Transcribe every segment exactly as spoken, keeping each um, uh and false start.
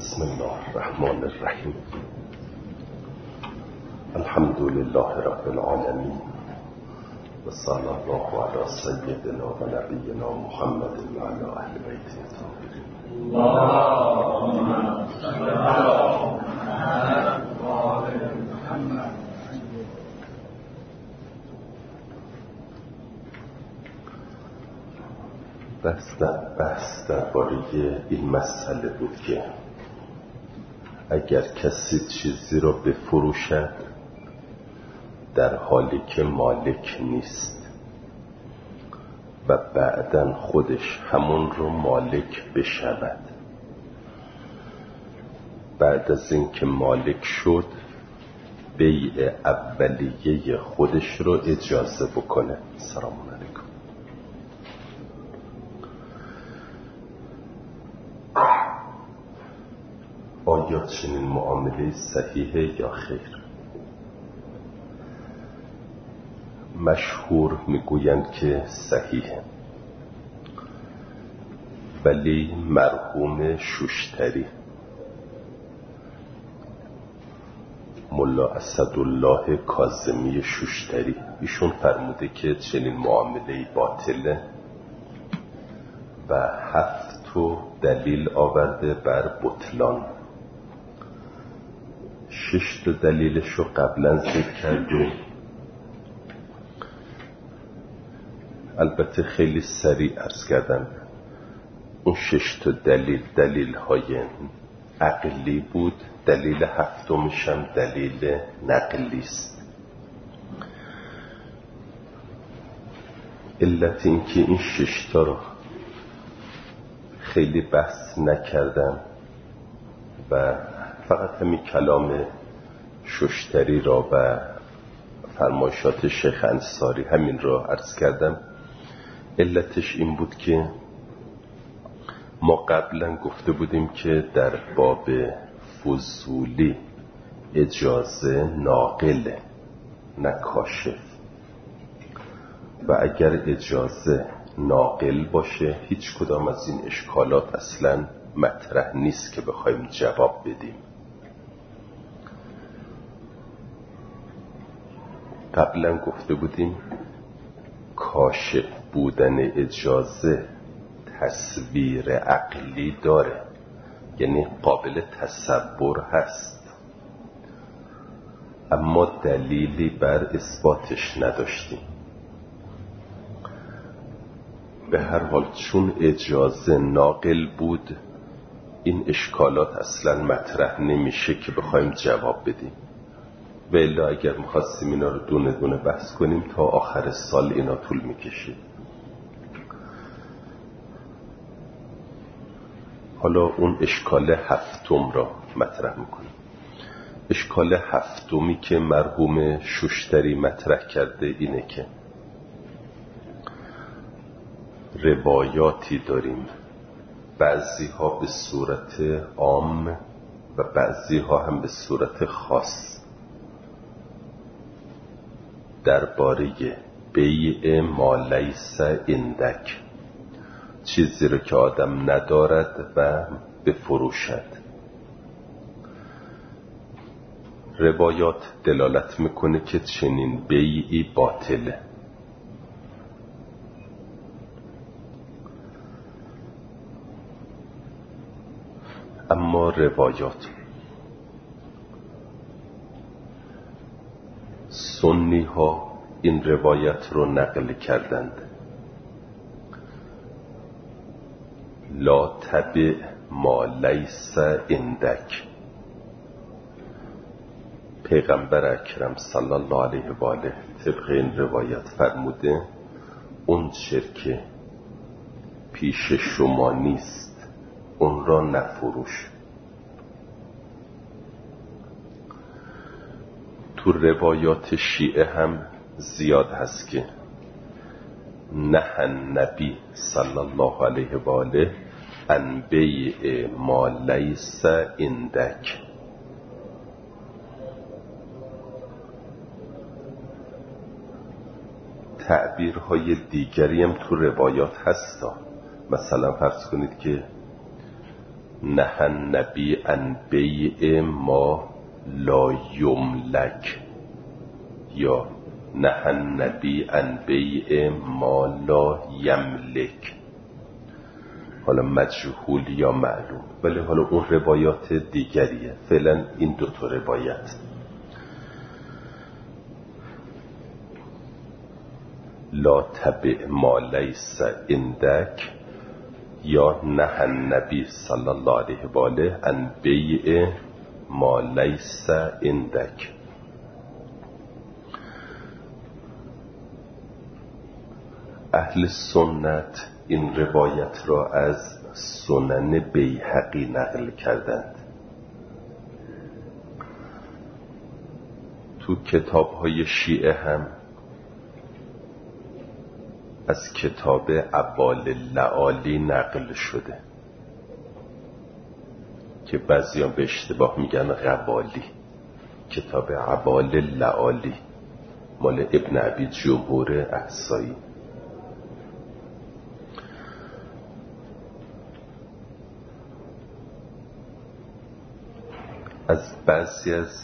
بسم الله الرحمن الرحیم. الحمد لله رب العالمین و صلی الله علی سیدنا و نبینا محمد و علی اهل بیته الطاهرین. اللهم صل علی محمد. بحث در بحث درباره این مسئله بود که اگر کسی چیزی را بفروشد در حالی که مالک نیست و بعداً خودش همون رو مالک بشود، بعد از این که مالک شد بیع اولیه خودش رو اجازه بکنه. سلام علیکم. آیا چنین معامله صحیحه یا خیر؟ مشهور میگویند که صحیحه، ولی مرحوم شوشتری ملا اسدالله کاظمی شوشتری ایشون فرموده که چنین معامله باطله و هفت دلیل آورده بر بطلان. شش تا دلیلش رو قبلا ذکر کردیم، البته خیلی سریع عرض کردم. اون شش تا دلیل دلیل های عقلی بود، دلیل هفتمش هم دلیل نقلی است. علت این که این شش تا رو خیلی بحث نکردم و فقط همین کلام شوشتری را و فرمایشات شیخ انصاری همین را عرض کردم. علتش این بود که ما قبلا گفته بودیم که در باب فضولی اجازه ناقله نه کاشف، و اگر اجازه ناقل باشه هیچ کدام از این اشکالات اصلا مطرح نیست که بخوایم جواب بدیم. قبلا گفته بودیم کاشف بودن اجازه تصویر عقلی داره، یعنی قابل تصور هست، اما دلیلی بر اثباتش نداشتیم. به هر حال چون اجازه ناقل بود این اشکالات اصلا مطرح نمیشه که بخوایم جواب بدیم، و الا اگر میخواستیم اینا رو دونه دونه بحث کنیم تا آخر سال اینا طول میکشید. حالا اون اشکال هفتم را مطرح میکنیم. اشکال هفتمی که مرحوم شوشتری مطرح کرده اینه که روایاتی داریم، بعضی ها به صورت عام و بعضی ها هم به صورت خاص، درباره بیع ما لیس عندک، چیزی رو که آدم ندارد و بفروشد. روایات دلالت میکنه که چنین بیعی باطله، اما روایات سنی ها این روایت رو نقل کردند: لا تبع ما لیس عندک. پیغمبر اکرم صلی الله علیه و آله طبق این روایت فرموده اون چیزی که پیش شما نیست اون را نفروش. تو روایات شیعه هم زیاد هست که نه نبی صلی الله علیه و آله ان بیع ما لیس عندک. تعبیرهای دیگری هم تو روایات هستا. مثلا فرض کنید که نهى النبی عن بیع ما لا یملک یا نهى النبی عن بیع ما لا یملک، حالا مجهول یا معلوم، ولی حالا اون روایات دیگریه. فعلا این دو تا روایت. لا تبع ما لیس عندک یا نهى النبی صلی الله علیه و آله عن بیع ما لیس عندک. اهل سنت این روایت را از سنن بیهقی نقل کردند. تو کتاب‌های شیعه هم از کتاب ابوال لعالی نقل شده که بعضیان به اشتباه میگن قوالی. کتاب ابوال لعالی مال ابن ابی جمهور احصایی. از بعضی از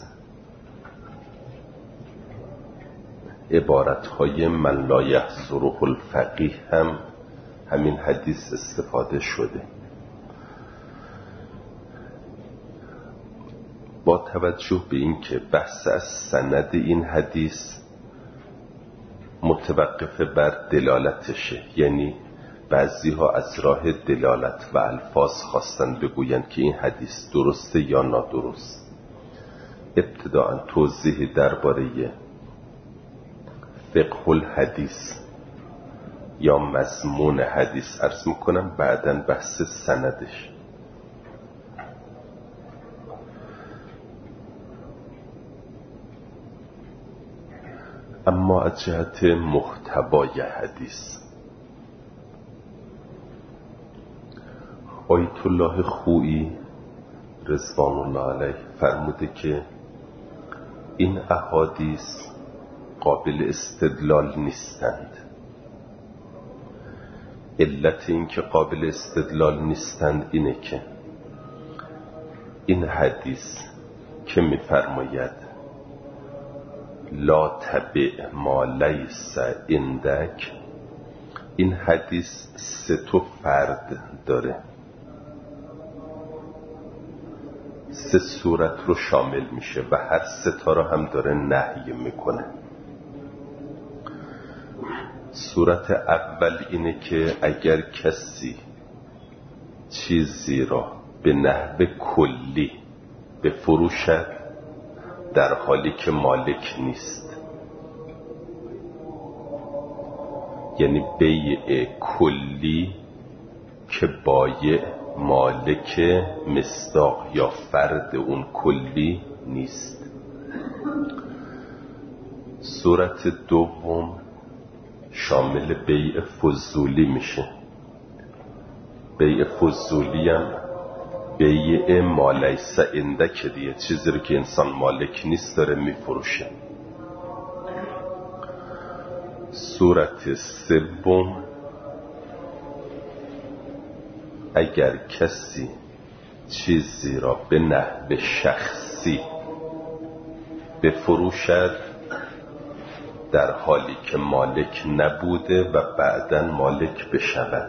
عبارتهای من لا یحضره الفقیه هم همین حدیث استفاده شده. با توجه به این که بحث از سند این حدیث متوقف بر دلالتشه، یعنی بعضی ها از راه دلالت و الفاظ خواستن بگویند که این حدیث درسته یا نادرست. ابتداء توضیح درباره فقه الحدیث یا مضمون حدیث عرض میکنم، بعداً بحث سندش. اما از جهت محتوای حدیث، آیت الله خویی رضوان الله علیه فرموده که این احادیث قابل استدلال نیستند. علت این که قابل استدلال نیستند اینه که این حدیث که می‌فرماید لا تبع ما لیس عندک، این حدیث سه تا فرد داره، سه صورت رو شامل میشه و هر سه تا رو هم داره نهی میکنه. صورت اول اینه که اگر کسی چیزی را به نحو کلی بفروشد در حالی که مالک نیست، یعنی بیع کلی که بایع مالک مصداق یا فرد اون کلی نیست. صورت دوم شامل بیع فضولی میشه. بیع فضولی هم بیع ما لیس عندک دیگه، چیزی رو که انسان مالک نیست داره میفروشه. صورت سوم اگر کسی چیزی را به نحو شخصی بفروشد در حالی که مالک نبوده و بعداً مالک بشود.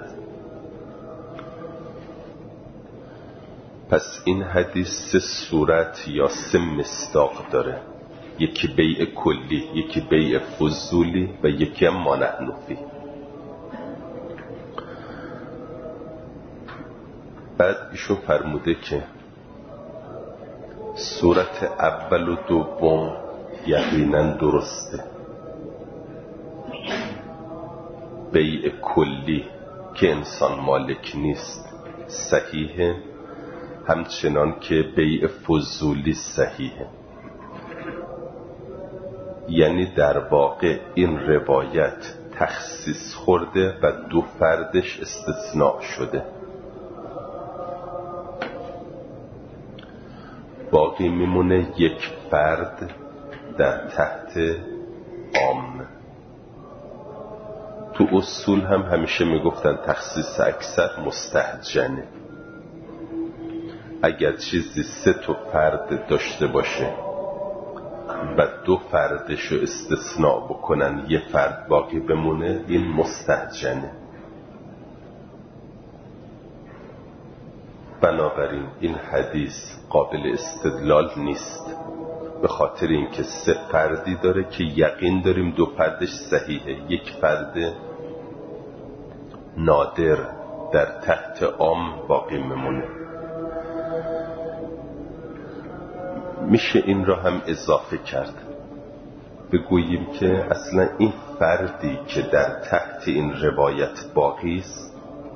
پس این حدیث سه صورت یا سه مصداق داره، یکی بیع کلی، یکی بیع فضولی و یکی هم ما نحن فیه. بعد ایشون فرموده که صورت اول و دوم یقینا درسته. بیع کلی که انسان مالک نیست صحیحه، همچنان که بیع فضولی صحیحه. یعنی در واقع این روایت تخصیص خورده و دو فردش استثناء شده. باقی میمونه یک فرد در تحت عام. تو اصول هم همیشه میگفتن تخصیص اکثر مستهجنه. اگر چیزی سه تا فرد داشته باشه و دو فردشو استثناء بکنن یه فرد باقی بمونه، این مستهجنه. بنابراین این حدیث قابل استدلال نیست، به خاطر اینکه سه فردی داره که یقین داریم دو فردش صحیحه، یک فرد نادر در تحت عام باقی میمونه. میشه این را هم اضافه کرد، بگوییم که اصلا این فردی که در تحت این روایت باقی است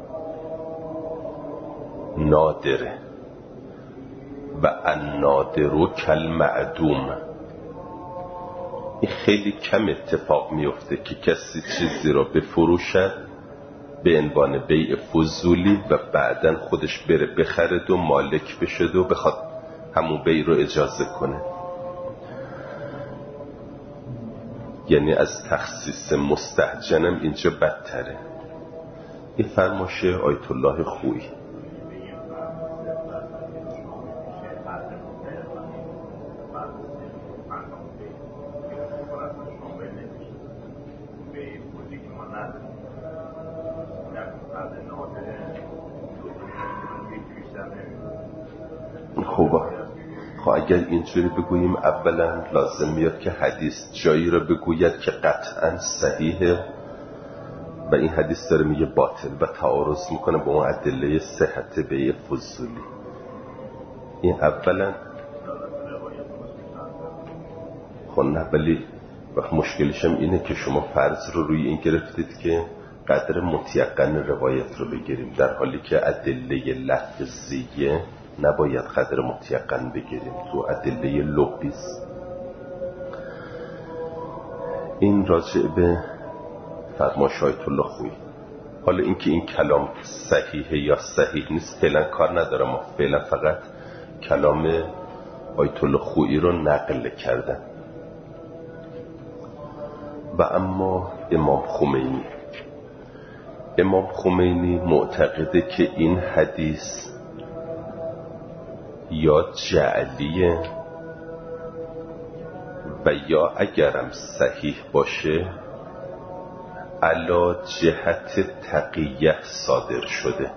نادره و النادر کالمعدوم. این خیلی کم اتفاق میفته که کسی چیزی را بفروشد به عنوان بیع فضولی و بعدن خودش بره بخرد و مالک بشد و بخواد همون بیع رو اجازه کنه. یعنی از تخصیص مستهجنم اینجا بدتره. این فرمایش آیت الله خویی. خوبه. خب اگر اینجوری بگوییم اولا لازم میاد که حدیث جایی را بگوید که قطعا صحیحه و این حدیث داره میگه باطل و تعارض میکنه با اون ادله صحت بیع فضولی. این اولا. خب نه، ولی وقت مشکلش هم اینه که شما فرض رو روی این گرفتید که قدر متیقن روایت رو بگیریم، در حالی که ادله لفظیه نباید قدر متیقن بگیریم، تو ادله لغویست. این راجع به فرمایش آیت الله خویی. حالا اینکه این کلام صحیحه یا صحیح نیست فعلا کار ندارم، ما فعلا فقط کلام آیت الله خویی رو نقل کردم. و اما امام خمینی امام خمینی معتقده که این حدیث یا جعلیه و یا اگرم صحیح باشه علا جهت تقیه صادر شده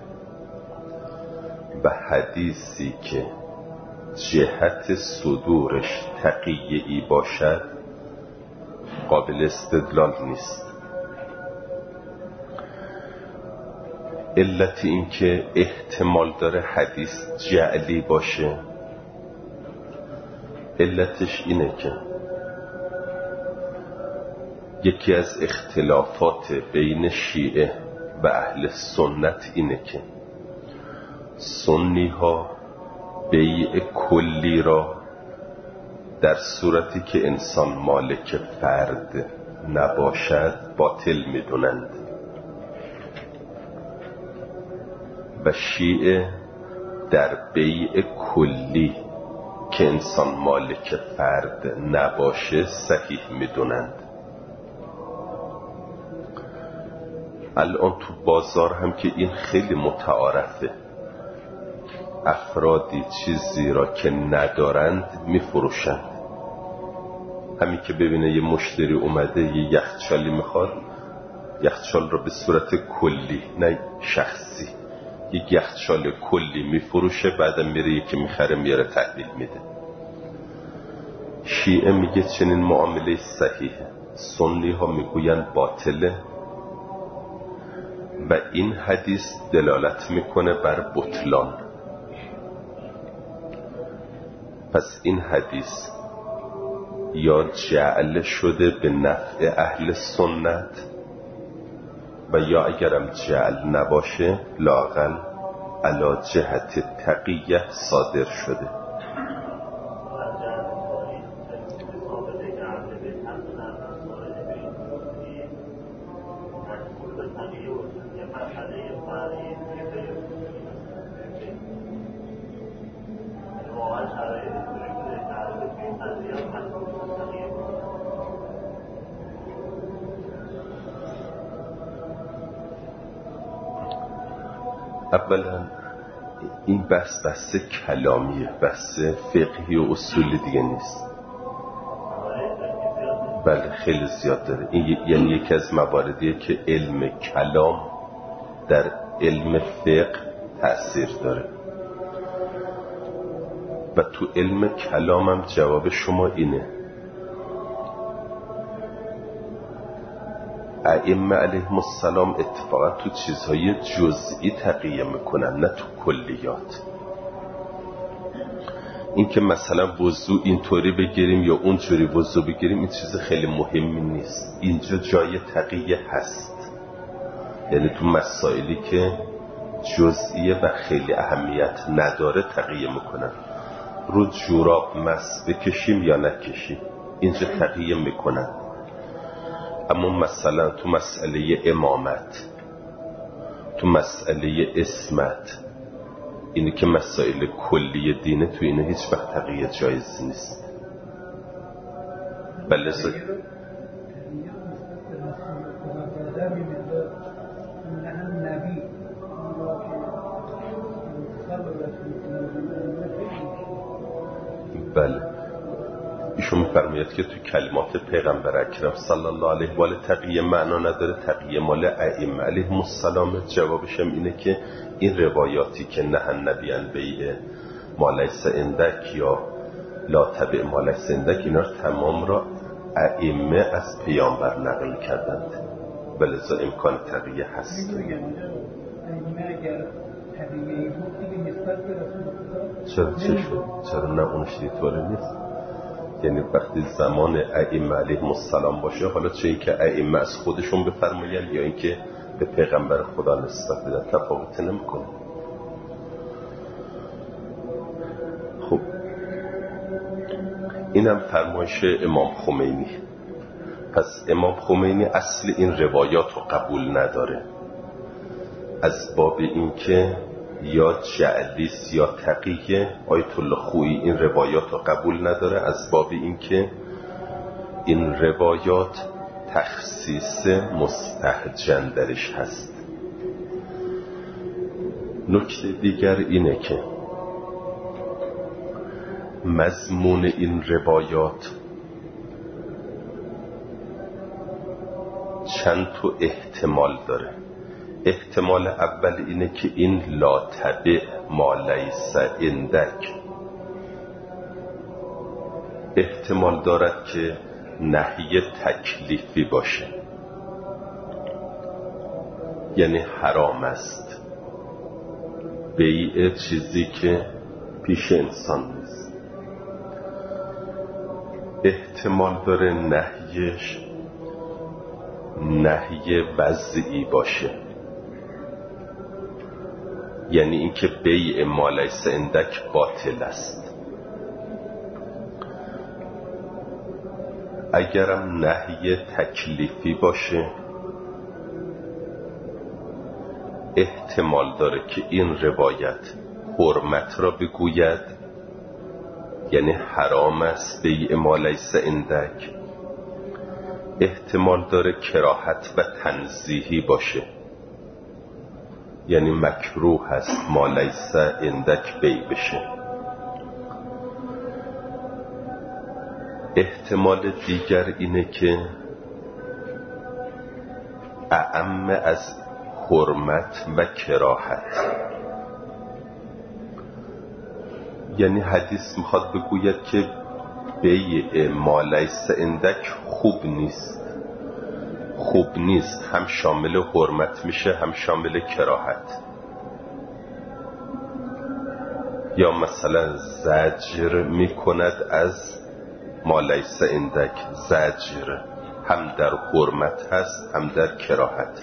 و حدیثی که جهت صدورش تقیه‌ای باشد قابل استدلال نیست. علت این که احتمال داره حدیث جعلی باشه، علتش اینه که یکی از اختلافات بین شیعه و اهل سنت اینه که سنی ها بیع کلی را در صورتی که انسان مالک فرد نباشد باطل میدونند و شیعه در بیع کلی که انسان مالک فرد نباشه صحیح میدونند. الان تو بازار هم که این خیلی متعارفه، افرادی چیزی را که ندارند میفروشند. همین که ببینه یه مشتری اومده یه یخچالی میخواد، یخچال را به صورت کلی نه شخصی، یک یخچال کلی میفروشه، بعدم میره یکی میخره میاره تحویل میده. شیعه میگه چنین معامله صحیحه، سنی ها میگوین باطله و این حدیث دلالت میکنه بر بطلان. پس این حدیث یا جعل شده به نفع اهل سنت و یا اگرم جعل نباشه لااقل علی جهت تقیه صادر شده. اولا این بحث بحث کلامیه، بحث فقهی و اصولی دیگه نیست. بله خیلی زیاد داره. این یعنی یکی از مواردیه که علم کلام در علم فقه تأثیر داره و تو علم کلام هم جواب شما اینه. ائمه علیهم السلام اتفاقا تو چیزهای جزئی تقیه میکنن، نه تو کلیات. این که مثلا وضو اینطوری بگیریم یا اونجوری وضو بگیریم این چیز خیلی مهمی نیست. اینجا جای تقیه هست، یعنی تو مسائلی که جزئیه و خیلی اهمیت نداره تقیه میکنن. رو جوراب مس بکشیم یا نکشیم، اینجا تقیه میکنن. اما مثلا تو مسئله امامت، تو مسئله اسمت، اینی که مسائل کلی دینه، تو اینه هیچ وقت تقیه جایز نیست. بله ز... بله ایشون می‌فرماید که تو کلمات پیغمبر اکرم صلی الله علیه و آله تقیه معنا نداره، تقیه مال ائمه علیهم السلام. جوابش هم اینه که این روایاتی که نه النبی ان بیع ما لیس عندک یا لا تبع ما لیس عندک، اینا تمام را ائمه از پیامبر نقل کردند، ولذا امکان تقیه هست. چرا چه شد؟ چرا نه اونش دیطوره نیست؟ یعنی وقتی زمان ائمه علیهم السلام باشه، حالا چه این که ائمه از خودشون بفرماین یا این که به پیغمبر خدا نسبت بدن، تفاوت نمیکنه. خب اینم فرمایش امام خمینی. پس امام خمینی اصل این روایات رو قبول نداره، از باب این که یا جعلیس یا تقیه. آیت الله خویی این روایات رو قبول نداره از باب این که این روایات تخصیص مستهجن درش هست. نکته دیگر اینه که مضمون این روایات چند تا احتمال داره. احتمال اول اینه که این لا تبع ما لیس عندک احتمال دارد که نهی تکلیفی باشه، یعنی حرام است بیع چیزی که پیش انسان نیست. احتمال داره نهیش نهی وضعی باشه، یعنی اینکه بیع ما لیس عندک باطل است. اگرم نهی تکلیفی باشه احتمال داره که این روایت حرمت را بگوید، یعنی حرام است بیع ما لیس عندک. احتمال داره کراهت و تنزیهی باشه، یعنی مکروه است ما لیس عندک بیع بشه. احتمال دیگر اینه که اعم از حرمت و کراهت، یعنی حدیث میخواد بگوید که بیع ما لیس عندک خوب نیست. خوب نیست هم شامل حرمت میشه هم شامل کراهت. یا مثلا زجر میکند از ما لیس عندک، زجر هم در حرمت هست هم در کراهت.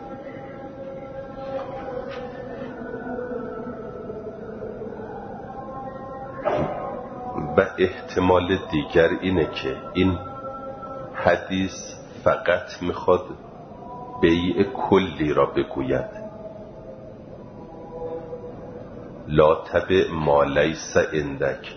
و احتمال دیگر اینه که این حدیث فقط میخواد بیع کلی را بگوید، لا تبع ما لیس عندک،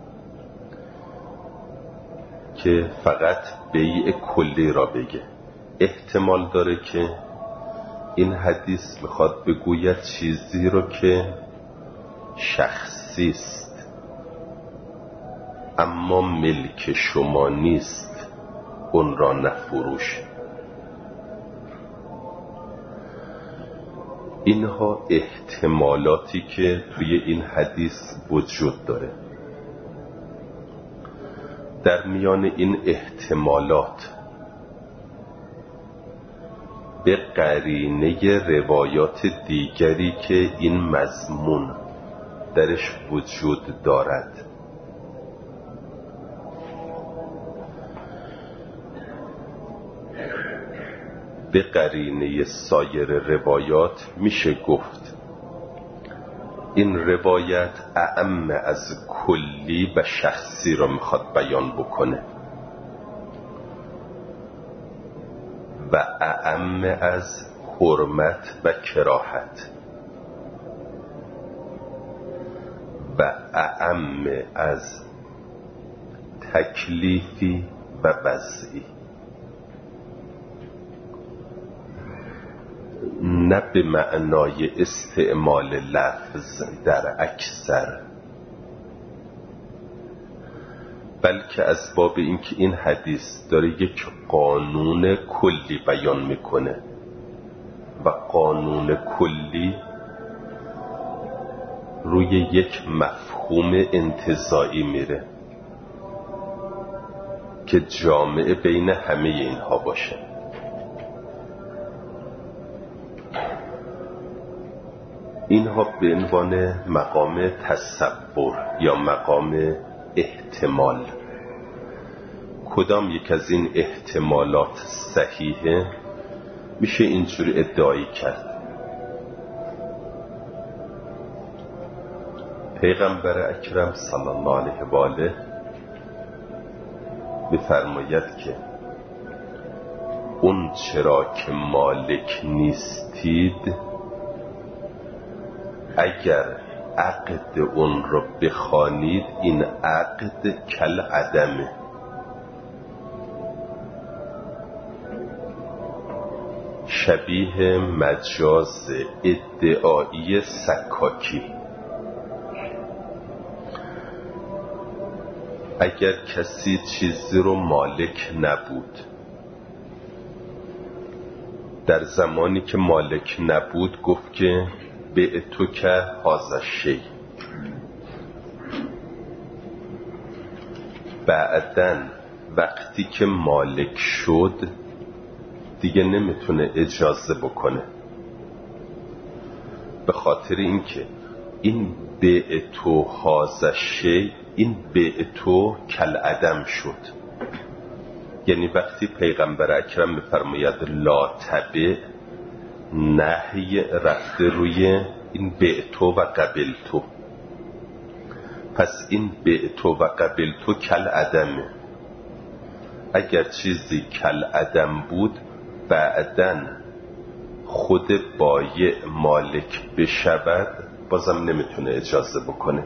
که فقط بیع کلی را بگه. احتمال داره که این حدیث میخواد بگوید چیزی رو که شخصی است، اما ملک شما نیست اون را نفروش. اینها احتمالاتی که توی این حدیث وجود داره. در میان این احتمالات به قرینه روایات دیگری که این مضمون درش وجود دارد به قرینه سایر روایات میشه گفت این روایت اعم از کلی و شخصی را میخواد بیان بکنه و اعم از حرمت و کراهت و اعم از تکلیفی و وضعی، نه به معنای استعمال لفظ در اکثر، بلکه از باب اینکه این حدیث داره یک قانون کلی بیان میکنه و قانون کلی روی یک مفهوم انتزاعی میره که جامع بین همه اینها باشه. اینها به عنوان مقام تصور یا مقام احتمال. کدام یک از این احتمالات صحیحه میشه اینجوری ادعایی کرد. پیغمبر اکرم صلی الله علیه و آله می‌فرماید که اون چرا که مالک نیستید اگر عقد اون رو بخوانید این عقد کل عدمه. شبیه مجاز ادعایی سکاکی. اگر کسی چیزی رو مالک نبود، در زمانی که مالک نبود گفت که به تو که هذا شی، بعدن وقتی که مالک شد دیگه نمیتونه اجازه بکنه، به خاطر اینکه این به تو هذا شی، این به تو کل عدم شد. یعنی وقتی پیغمبر اکرم میفرماید لا تبع، نهی رفته روی این به تو و قبل تو. پس این به تو و قبل تو کل عدمه. اگر چیزی کل عدم بود بعدن خود بایع مالک بشود بازم نمیتونه اجازه بکنه.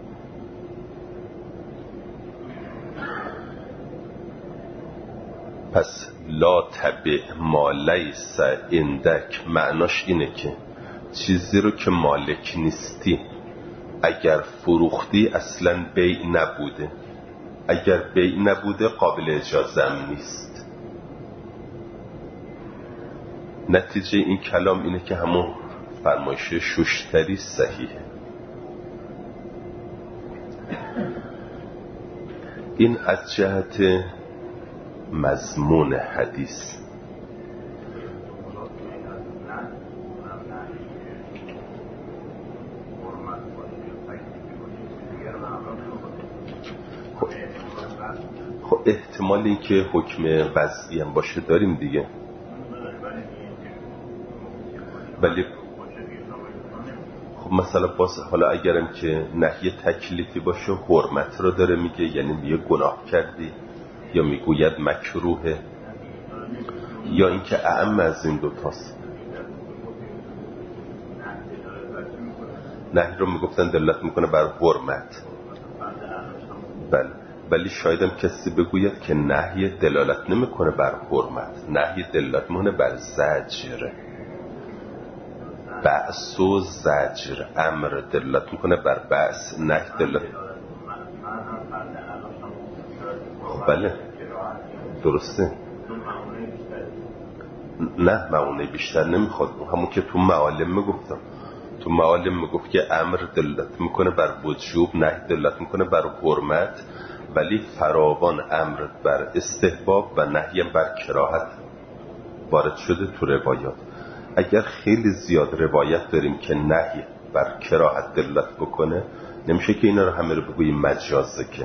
پس لا تبع ما لیس عندک معناش اینه که چیزی رو که مالک نیستی اگر فروختی اصلا بیع نبوده، اگر بیع نبوده قابل اجازه هم نیست. نتیجه این کلام اینه که همون فرمایش شوشتری صحیحه. این از جهت مضمون حدیث. خب احتمال این که حکم وضعی هم باشه داریم دیگه، ولی خب مثلا باز حالا اگرم که نهی تکلیفی باشه حرمت رو داره میگه، یعنی میگه گناه کردی، یا میگوید مکروهه، یا اینکه اعم از این دوتاست. نهی رو میگفتن دلالت میکنه بر حرمت، بله، ولی شاید هم کسی بگوید که نهی دلالت نمیکنه بر حرمت، نهی دلالت میکنه بر زجر. بعث و زجر، امر دلالت میکنه بر بعث، نهی دلالت. خب بله درسته، نه معونه بیشتر نمیخواد، همون که تو معالم میگفتم، تو معالم میگفت که امر دلالت میکنه بر وجوب، نهی دلالت میکنه بر حرمت، ولی فراوان امر بر استحباب و نهی بر کراهت وارد شده تو روایات. اگر خیلی زیاد روایت داریم که نهی بر کراهت دلالت بکنه، نمیشه که اینا رو همه رو بگوییم مجازه که.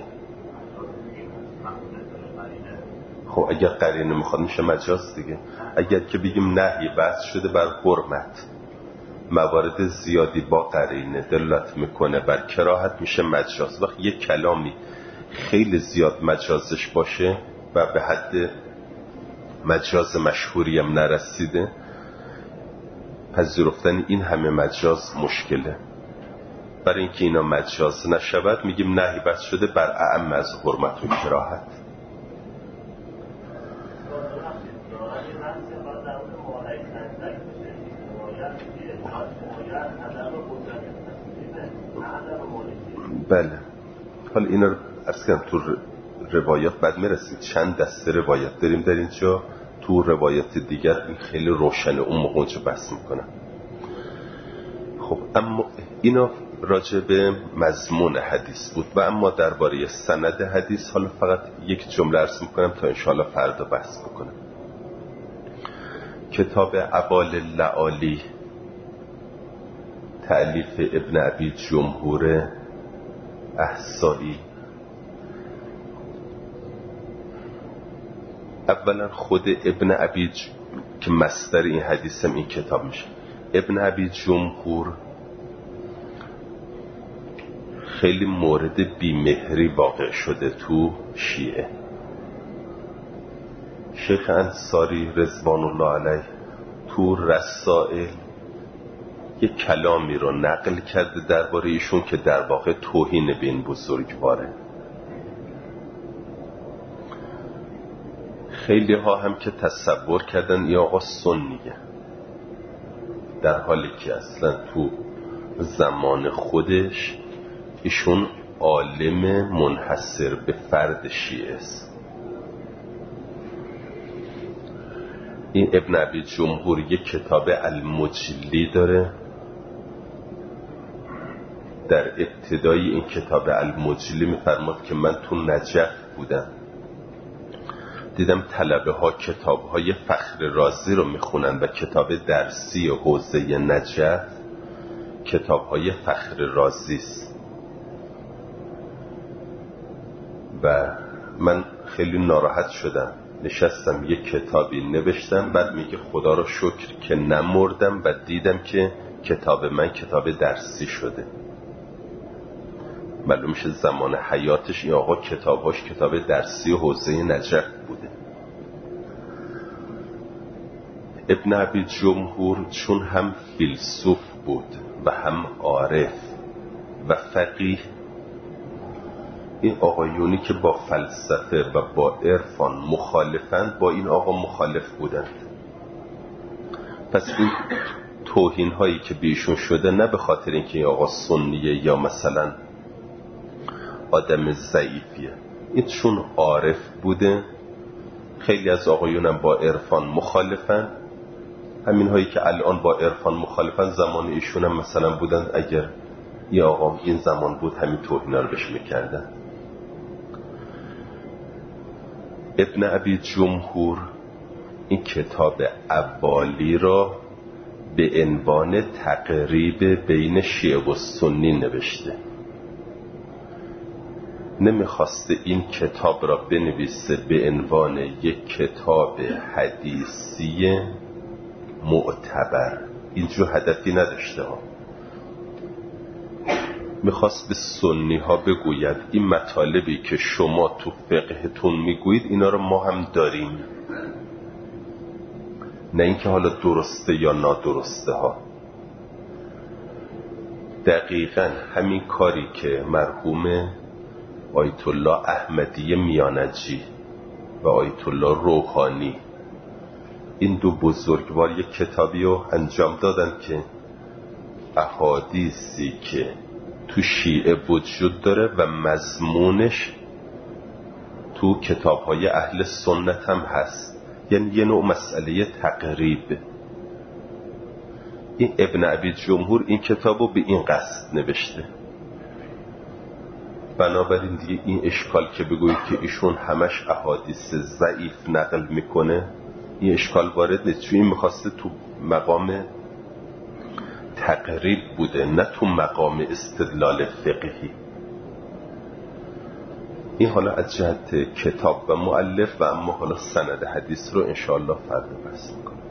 خب اگر قرینه میخواد میشه مجاز دیگه. اگر که بگیم نهی بحث شده بر حرمت، موارد زیادی با قرینه دلالت میکنه بر کراهت، میشه مجاز. وقتی یک کلامی خیلی زیاد مجازش باشه و به حد مجاز مشهوری هم نرسیده، پذیرفتن این همه مجاز مشکله. برای اینکه اینا مجاز نشود میگیم نهی بحث شده بر اعم از حرمت و کراهت. بله حالا اینا رو عرض کردم تو روایات بعد میرسید. چند دسته روایت داریم در اینجا، تو روایات دیگر این خیلی روشنه، اون موقع اونجا بحث میکنم. خب اما اینا راجع به مضمون حدیث بود و اما درباره سند حدیث حالا فقط یک جمله عرض میکنم تا انشاءالله فردا بحث بکنم. کتاب ابوال اللآلی تألیف ابن ابی جمهور احصایی، اولا خود ابن ابی ج... که مصدر این حدیث هم این کتاب میشه، ابن ابی جمهور خیلی مورد بیمهری واقع شده تو شیعه. شیخ انصاری رضوان الله علیه تو رسائل یک کلامی رو نقل کرده درباره ایشون که در واقع توهین به این بزرگواره. خیلی ها هم که تصور کردن این آقا سنیه، در حالی که اصلا تو زمان خودش ایشون عالم منحصر به فرد شیعه است. این ابن ابی جمهور یک کتاب المجلی داره. در ابتدای این کتاب المجلی میفرماد که من تو نجف بودم، دیدم طلبه ها کتاب های فخر رازی رو میخونن و کتاب درسی حوزه نجف کتاب های فخر رازی است و من خیلی ناراحت شدم. نشستم یک کتابی نوشتم، بعد میگه خدا رو شکر که نمردم و دیدم که کتاب من کتاب درسی شده. معلوم میشه زمان حیاتش این آقا کتاباش کتاب درسی و حوزه نجف بوده. ابن ابی جمهور چون هم فیلسوف بود و هم عارف و فقیه، این آقایونی که با فلسفه و با عرفان مخالفند با این آقا مخالف بودند. پس این توهین هایی که بیشون شده نه به خاطر اینکه این آقا سنیه یا مثلا آدم ضعیفیه، این چون عارف بوده. خیلی از آقایونم با عرفان مخالفن، همین هایی که الان با عرفان مخالفن زمان ایشون هم مثلا بودن اگر این آقا این زمان بود همین توهینا رو بهش میکردن. ابن ابی جمهور این کتاب ابوالی را به عنوان تقریب بین شیعه و سنی نوشته. نمیخواسته این کتاب را بنویسه به عنوان یک کتاب حدیثی معتبر، اینجور هدفی نداشته ها. میخواست به سنی ها بگوید این مطالبی که شما تو فقهتون میگویید اینا رو ما هم داریم، نه اینکه حالا درسته یا نادرسته ها. دقیقاً همین کاری که مرحوم آیت الله احمدی میانجی و آیت الله روحانی این دو بزرگوار یک کتابی رو انجام دادن که احادیثی که تو شیعه وجود داره و مضمونش تو کتاب‌های اهل سنت هم هست، یعنی یه نوع مسئله تقریب. این ابن ابی جمهور این کتابو به این قصد نوشته. بنابراین دیگه این اشکال که بگویید که ایشون همش احادیث ضعیف نقل میکنه، این اشکال وارد نیست، چون این میخواسته تو مقام تقریب بوده، نه تو مقام استدلال فقهی. این حالا از جهت کتاب و مؤلف و اما حالا سند حدیث رو انشاءالله فردا بحث میکنم.